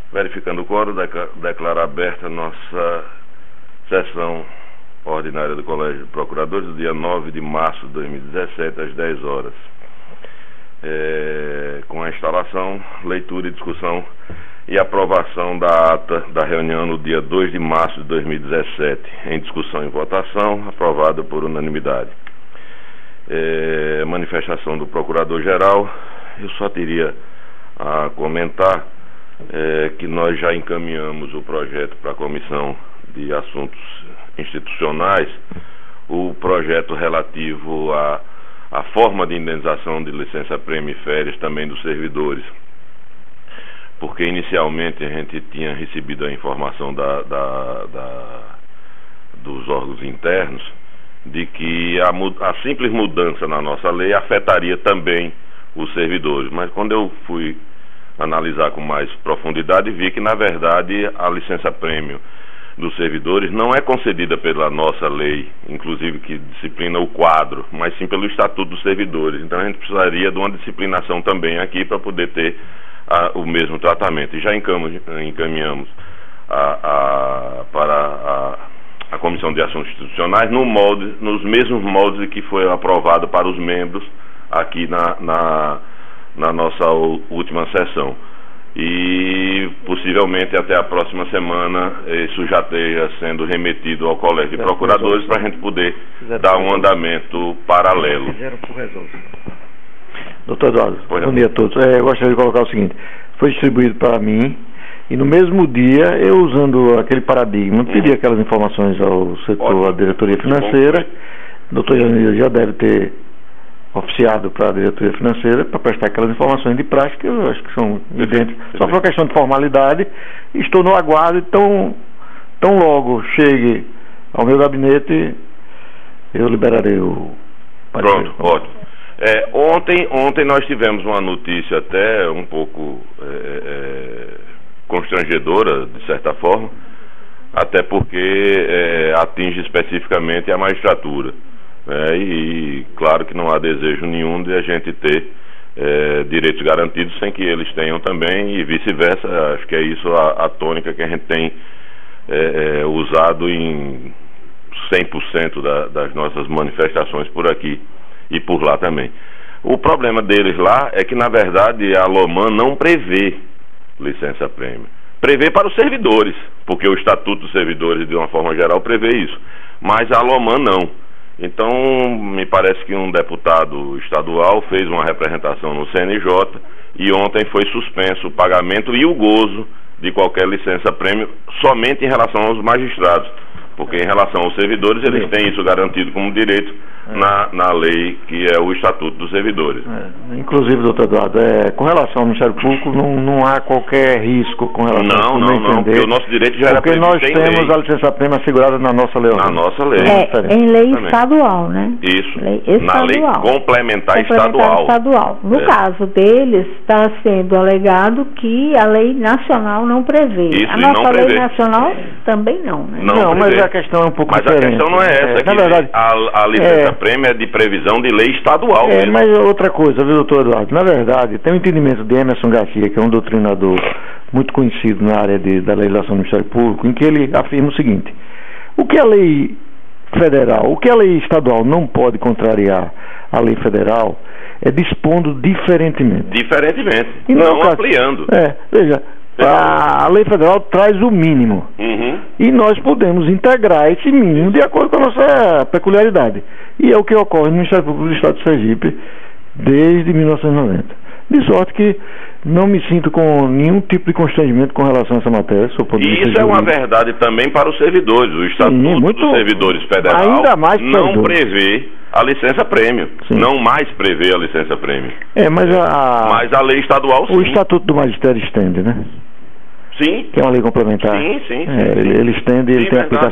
Verificando o quórum, declaro aberta a nossa sessão ordinária do Colégio de Procuradores, do dia 9 de março de 2017, às 10 horas. Com a instalação, leitura e discussão e aprovação da ata da reunião no dia 2 de março de 2017, em discussão e votação, aprovada por unanimidade. Manifestação do Procurador-Geral, eu só teria a comentar que nós já encaminhamos o projeto para a Comissão de Assuntos Institucionais, o projeto relativo à forma de indenização de licença-prêmio e férias também dos servidores, porque inicialmente a gente tinha recebido a informação dos órgãos internos de que a simples mudança na nossa lei afetaria também os servidores, mas quando eu fui analisar com mais profundidade, vi que na verdade a licença-prêmio dos servidores não é concedida pela nossa lei, inclusive que disciplina o quadro, mas sim pelo Estatuto dos Servidores. Então a gente precisaria de uma disciplinação também aqui para poder ter o mesmo tratamento. E já encaminhamos para a Comissão de Assuntos Institucionais nos mesmos moldes que foi aprovado para os membros aqui na nossa última sessão. E possivelmente até a próxima semana isso já esteja sendo remetido ao Colégio de Procuradores para a gente poder dar um andamento paralelo. Doutor Eduardo, bom dia a todos. Eu gostaria de colocar o seguinte: foi distribuído para mim e no mesmo dia eu, usando aquele paradigma, pedi aquelas informações ao setor, à diretoria financeira. O doutor Janir já deve ter oficiado para a diretoria financeira para prestar aquelas informações de prática, eu acho que são evidentes, só por uma questão de formalidade. Estou no aguardo, tão logo chegue ao meu gabinete, eu liberarei o parecer. Pronto, ótimo. Ontem nós tivemos uma notícia até um pouco constrangedora, de certa forma, até porque atinge especificamente a magistratura. E claro que não há desejo nenhum de a gente ter direitos garantidos sem que eles tenham também, e vice-versa. Acho que é isso a tônica que a gente tem usado em 100% das nossas manifestações por aqui e por lá também. O problema deles lá é que, na verdade, a LOMAN não prevê licença-prêmio. Prevê para os servidores, porque o Estatuto dos Servidores, de uma forma geral, prevê isso. Mas a LOMAN não. Então, me parece que um deputado estadual fez uma representação no CNJ e ontem foi suspenso o pagamento e o gozo de qualquer licença-prêmio somente em relação aos magistrados, porque em relação aos servidores eles têm isso garantido como direito na lei que é o Estatuto dos Servidores. Inclusive, doutor Eduardo, com relação ao Ministério Público não há qualquer risco com relação não, porque o nosso direito já era previsto. Porque nós temos a licença-prêmio assegurada na nossa lei. Na nossa lei. Em lei estadual, né? Isso, na lei complementar estadual. No caso deles, está sendo alegado que a lei nacional não prevê. Isso, a nossa lei nacional também não, né? Não, mas a questão é um pouco diferente. Mas a questão não é essa, na verdade, a licença-prêmio é de previsão de lei estadual mesmo. Mas outra coisa, viu, doutor Eduardo? Na verdade, tem um entendimento de Emerson Garcia, que é um doutrinador muito conhecido na área da legislação do Ministério Público, em que ele afirma o seguinte: o que a lei federal, o que a lei estadual não pode contrariar a lei federal é dispondo diferentemente. E não ampliando. Veja, a lei federal traz o mínimo. E nós podemos integrar esse mínimo de acordo com a nossa peculiaridade. E é o que ocorre no Ministério Público do Estado de Sergipe desde 1990. De sorte que não me sinto com nenhum tipo de constrangimento com relação a essa matéria. E isso é uma verdade também para os servidores. O Estatuto dos Servidores Federal ainda mais não prevê a licença-prêmio. Não mais prevê a licença-prêmio. Mas a lei estadual, sim. O Estatuto do Magistério estende, né? Sim. Que é uma lei complementar. Sim. Ele estende e ele tem aplicação.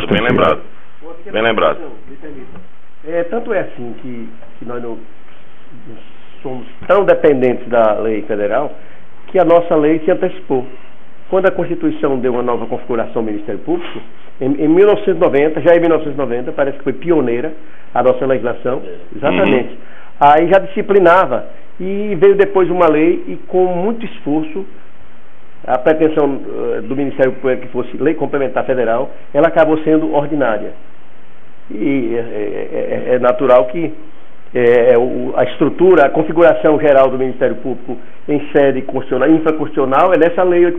Bem lembrado. Tanto é assim que nós não somos tão dependentes da lei federal que a nossa lei se antecipou. Quando a Constituição deu uma nova configuração ao Ministério Público, em 1990, já em 1990, parece que foi pioneira a nossa legislação, exatamente. Aí já disciplinava, e veio depois uma lei, e com muito esforço a pretensão do Ministério Público que fosse lei complementar federal, ela acabou sendo ordinária. E é natural que a estrutura, a configuração geral do Ministério Público em sede constitucional, infraconstitucional, é nessa lei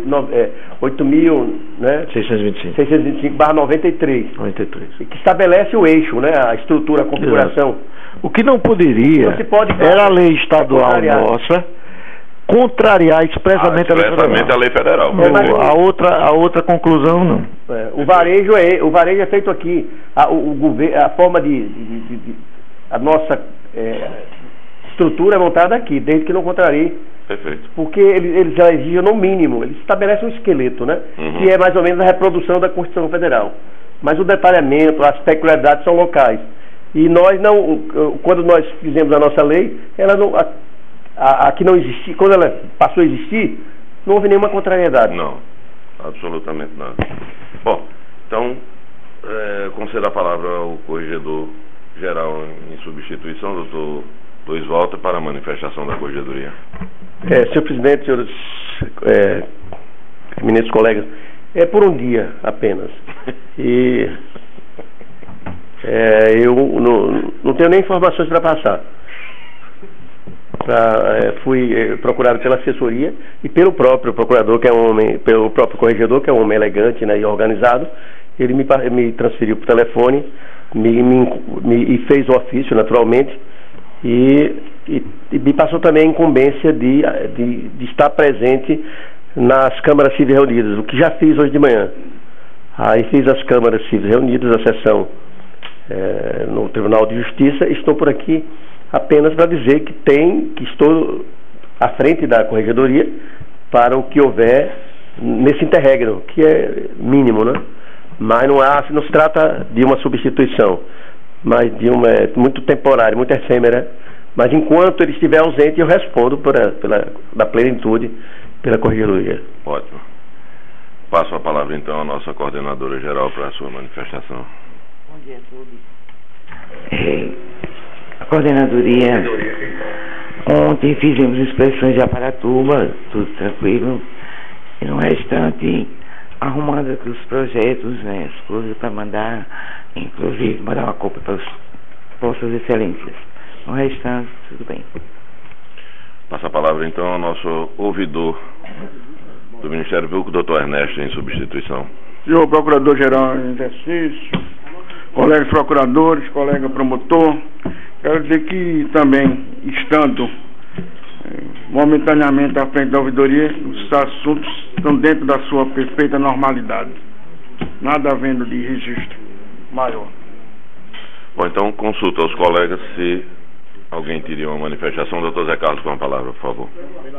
8.625/93, que estabelece o eixo, né, a estrutura, a configuração. O que não poderia era a lei estadual nossa contrariar expressamente a lei federal. A outra conclusão não. O varejo é feito aqui. A forma a nossa estrutura é montada aqui, desde que não contrarie. Perfeito. Porque eles já exigem no mínimo, eles estabelecem um esqueleto, né? Que é mais ou menos a reprodução da Constituição Federal. Mas o detalhamento, as peculiaridades são locais. E nós não, quando nós fizemos a nossa lei, ela não, aqui não existia, quando ela passou a existir, não houve nenhuma contrariedade. Não, absolutamente nada. Bom, então, concedo a palavra ao corregedor geral em substituição, doutor Luiz Walter, para a manifestação da corregedoria. Senhor presidente, senhores eminentes colegas, é por um dia apenas. E eu não tenho nem informações para passar. Fui procurado pela assessoria e pelo próprio procurador, que é um homem, pelo próprio corregedor, que é um homem elegante, né, e organizado. Ele me transferiu por telefone e fez o ofício, naturalmente, e me passou também a incumbência de estar presente nas câmaras civis reunidas, o que já fiz hoje de manhã. Aí fiz as câmaras civis reunidas, a sessão no Tribunal de Justiça. Estou por aqui apenas para dizer que estou à frente da corregedoria para o que houver nesse interregno, que é mínimo, né? Mas não se trata de uma substituição, mas de uma muito temporária, muito efêmera. Mas enquanto ele estiver ausente, eu respondo da plenitude pela corregedoria. Ótimo. Passo a palavra então à nossa coordenadora geral para a sua manifestação. Bom dia a todos. A coordenadoria, ontem fizemos inspeções de Aparatuba, tudo tranquilo, e no restante, arrumando aqui os projetos, né, as coisas para mandar, inclusive mandar uma cópia para Vossas Excelências. No restante, tudo bem. Passa a palavra então ao nosso ouvidor do Ministério Público, doutor Ernesto, em substituição. Senhor Procurador-Geral em exercício, colegas procuradores, colega promotor, quero dizer que também, estando momentaneamente à frente da ouvidoria, os assuntos estão dentro da sua perfeita normalidade, nada havendo de registro maior. Bom, então consulta aos colegas se alguém teria uma manifestação. Doutor Zé Carlos, com a palavra, por favor.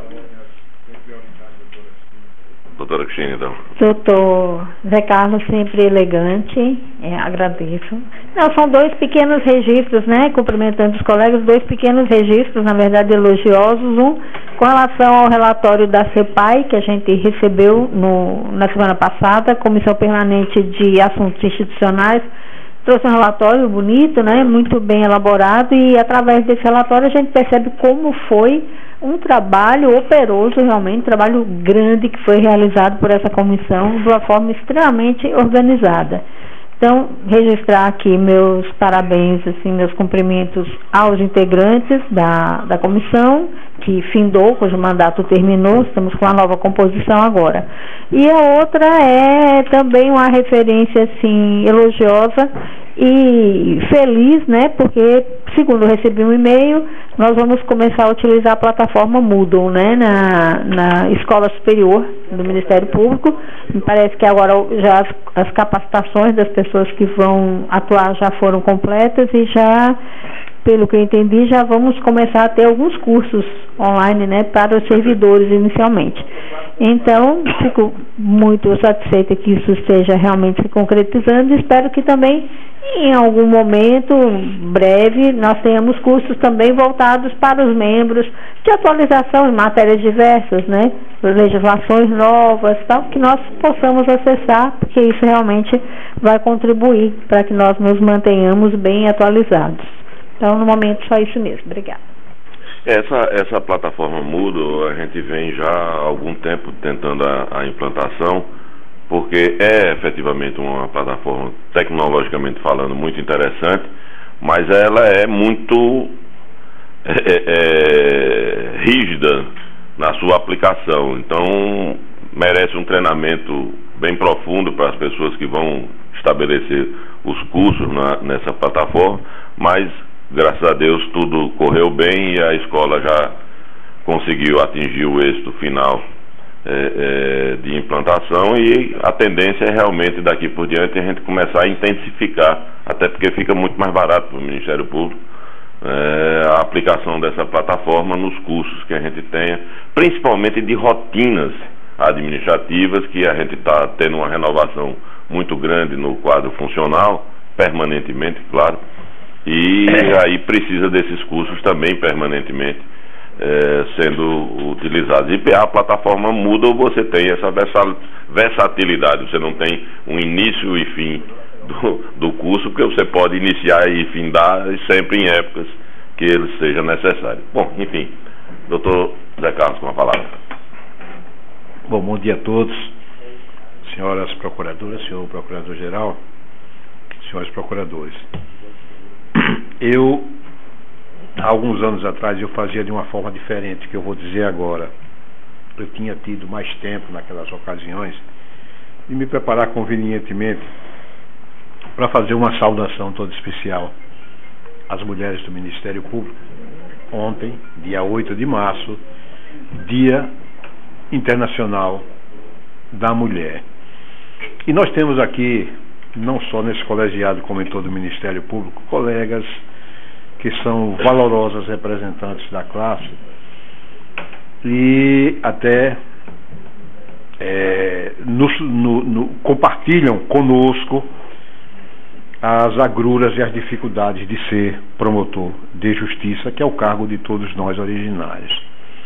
Doutora Cristina, então. Doutor Zé Carlos, sempre elegante, agradeço. Não, são dois pequenos registros, né, cumprimentando os colegas, dois pequenos registros, na verdade, elogiosos. Um, com relação ao relatório da CEPAI, que a gente recebeu na semana passada, Comissão Permanente de Assuntos Institucionais, trouxe um relatório bonito, né, muito bem elaborado, e através desse relatório a gente percebe como foi um trabalho operoso, realmente, um trabalho grande que foi realizado por essa comissão de uma forma extremamente organizada. Então, registrar aqui meus parabéns, assim, meus cumprimentos aos integrantes da comissão, que findou, cujo mandato terminou, estamos com a nova composição agora. E a outra é também uma referência, assim, elogiosa e feliz, né, porque, segundo eu recebi um e-mail, nós vamos começar a utilizar a plataforma Moodle, né, na Escola Superior do Ministério Público. Me parece que agora já as capacitações das pessoas que vão atuar já foram completas e já, pelo que eu entendi, já vamos começar a ter alguns cursos online, né, para os servidores inicialmente. Então, fico muito satisfeita que isso esteja realmente se concretizando e espero que também, em algum momento breve, nós tenhamos cursos também voltados para os membros de atualização em matérias diversas, né, legislações novas, tal, que nós possamos acessar, porque isso realmente vai contribuir para que nós nos mantenhamos bem atualizados. Então, no momento, só isso mesmo. Obrigada. Essa plataforma Moodle, a gente vem já há algum tempo tentando a implantação, porque é efetivamente uma plataforma, tecnologicamente falando, muito interessante, mas ela é muito rígida na sua aplicação. Então, merece um treinamento bem profundo para as pessoas que vão estabelecer os cursos nessa plataforma, mas graças a Deus tudo correu bem e a escola já conseguiu atingir o êxito final de implantação, e a tendência é realmente daqui por diante a gente começar a intensificar, até porque fica muito mais barato para o Ministério Público a aplicação dessa plataforma nos cursos que a gente tenha, principalmente de rotinas administrativas, que a gente está tendo uma renovação muito grande no quadro funcional, permanentemente, claro, e aí precisa desses cursos também permanentemente sendo utilizados. E a plataforma Moodle, você tem essa versatilidade, você não tem um início e fim do curso, porque você pode iniciar e findar sempre em épocas que ele seja necessário. Bom, enfim, doutor Zé Carlos com a palavra. Bom dia a todos, senhoras procuradoras, senhor procurador-geral, senhores procuradores. Há alguns anos atrás, eu fazia de uma forma diferente, que eu vou dizer agora. Eu tinha tido mais tempo naquelas ocasiões de me preparar convenientemente para fazer uma saudação toda especial às mulheres do Ministério Público. Ontem, dia 8 de março, Dia Internacional da Mulher. E nós temos aqui, não só nesse colegiado como em todo o Ministério Público, colegas que são valorosas representantes da classe e até compartilham conosco as agruras e as dificuldades de ser promotor de justiça, que é o cargo de todos nós originários.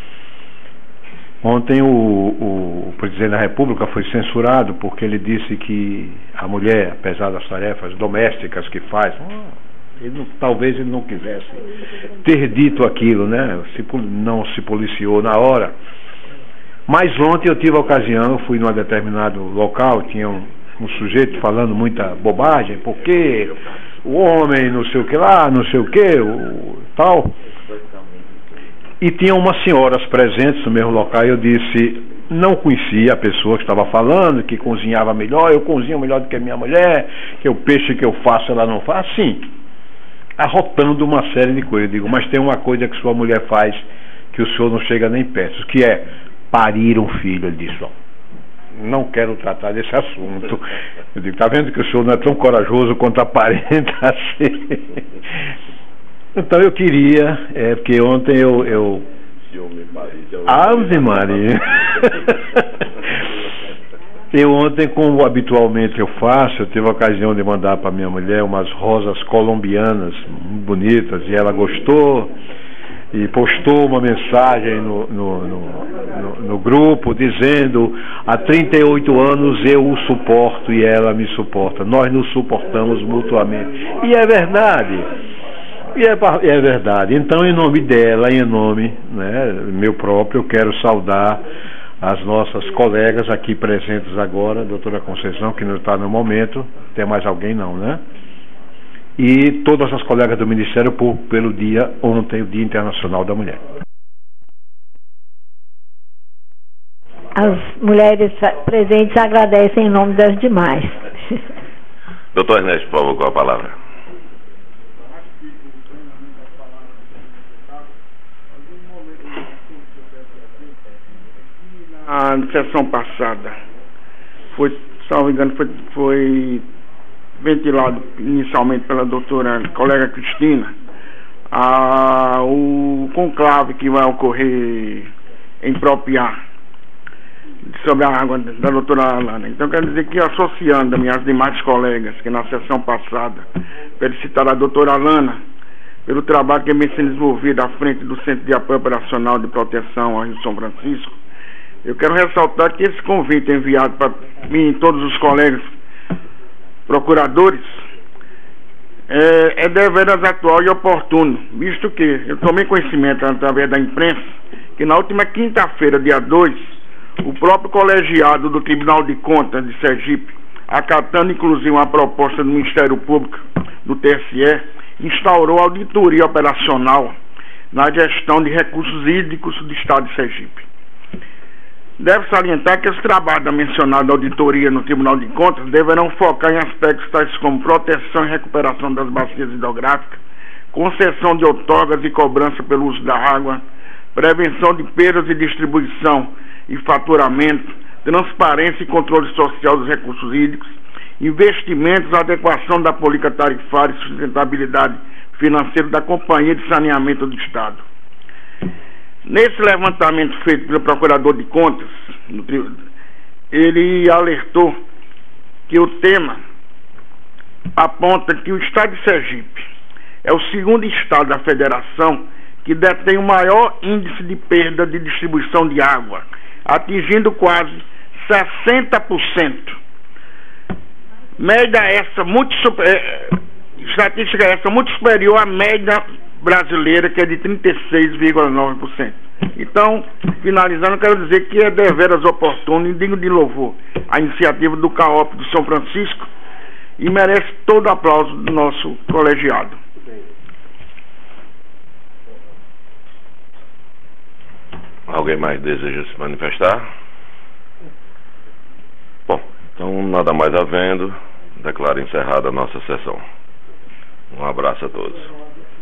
Ontem o presidente da República foi censurado porque ele disse que a mulher, apesar das tarefas domésticas que faz, talvez ele não quisesse ter dito aquilo, né? Não se policiou na hora. Mas ontem eu tive a ocasião, eu fui num determinado local, tinha um sujeito falando muita bobagem, porque o homem não sei o que lá, não sei o que, tal. E tinha umas senhoras presentes no mesmo local, e eu disse, não conhecia a pessoa que estava falando, que cozinhava melhor, eu cozinho melhor do que a minha mulher, que o peixe que eu faço ela não faz, sim, arrotando uma série de coisas. Eu digo, mas tem uma coisa que sua mulher faz que o senhor não chega nem perto, que é parir um filho. Ele disse, não quero tratar desse assunto. Eu digo, tá vendo que o senhor não é tão corajoso quanto aparenta ser? Então eu queria, porque ontem eu Ave Maria. Eu ontem, como habitualmente eu faço, eu tive a ocasião de mandar para minha mulher umas rosas colombianas muito bonitas, e ela gostou e postou uma mensagem no grupo dizendo: há 38 anos eu o suporto e ela me suporta, nós nos suportamos mutuamente. E é verdade. E é verdade. Então, em nome dela, em nome meu próprio, eu quero saudar as nossas colegas aqui presentes agora, a doutora Conceição, que não está no momento, tem mais alguém não, né? E todas as colegas do Ministério Público pelo dia ontem, o Dia Internacional da Mulher. As mulheres presentes agradecem em nome das demais. Doutor Ernesto, por favor, com a palavra. A sessão passada foi, salvo engano, foi ventilado inicialmente pela doutora colega Cristina o conclave que vai ocorrer em Propiá sobre a água da doutora Alana. Então quero dizer que, associando-me às demais colegas que na sessão passada felicitaram a doutora Alana pelo trabalho que vem sendo desenvolvido à frente do Centro de Apoio Operacional de Proteção ao Rio São Francisco, eu quero ressaltar que esse convite enviado para mim e todos os colegas procuradores é deveras atual e oportuno, visto que eu tomei conhecimento através da imprensa que na última quinta-feira, dia 2, o próprio colegiado do Tribunal de Contas de Sergipe, acatando inclusive uma proposta do Ministério Público, do TSE, instaurou auditoria operacional na gestão de recursos hídricos do Estado de Sergipe. Deve salientar que os trabalhos da mencionada auditoria no Tribunal de Contas deverão focar em aspectos tais como proteção e recuperação das bacias hidrográficas, concessão de outorgas e cobrança pelo uso da água, prevenção de perdas e distribuição e faturamento, transparência e controle social dos recursos hídricos, investimentos, adequação da política tarifária e sustentabilidade financeira da Companhia de Saneamento do Estado. Nesse levantamento feito pelo Procurador de Contas, ele alertou que o tema aponta que o Estado de Sergipe é o segundo estado da federação que detém o maior índice de perda de distribuição de água, atingindo quase 60%. Média essa estatística essa muito superior à média brasileira, que é de 36,9%. Então, finalizando, quero dizer que é deveras oportuno e digno de louvor a iniciativa do CAOP do São Francisco e merece todo o aplauso do nosso colegiado. Alguém mais deseja se manifestar? Bom, então nada mais havendo, declaro encerrada a nossa sessão. Um abraço a todos.